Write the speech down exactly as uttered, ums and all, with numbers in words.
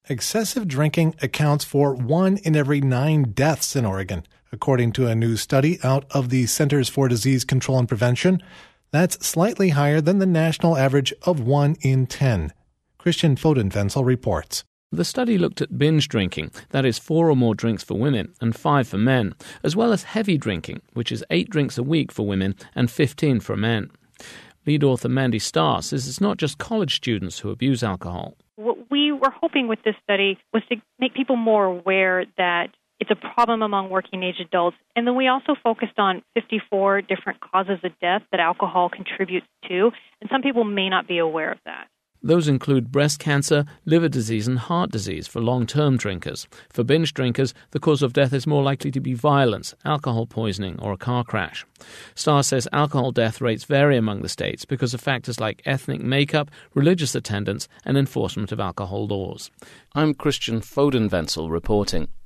Excessive drinking accounts for one in every nine deaths in Oregon, according to a new study out of the Centers for Disease Control and Prevention. That's slightly higher than the national average of one in ten. Christian Fodenfensel reports. The study looked at binge drinking, that is four or more drinks for women and five for men, as well as heavy drinking, which is eight drinks a week for women and fifteen for men. Lead author Mandy Starr says it's not just college students who abuse alcohol. What we were hoping with this study was to make people more aware that it's a problem among working-age adults, and then we also focused on fifty-four different causes of death that alcohol contributes to, and some people may not be aware of that. Those include breast cancer, liver disease and heart disease for long-term drinkers. For binge drinkers, the cause of death is more likely to be violence, alcohol poisoning or a car crash. Starr says alcohol death rates vary among the states because of factors like ethnic makeup, religious attendance and enforcement of alcohol laws. I'm Christian Fodenvensel reporting.